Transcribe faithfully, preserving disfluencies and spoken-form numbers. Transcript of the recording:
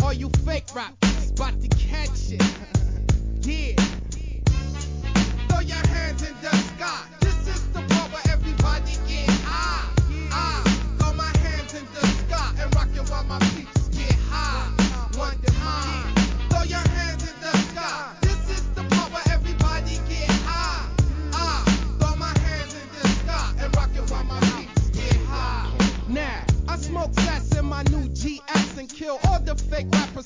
all you fake rappers, about to catch it. Yeah.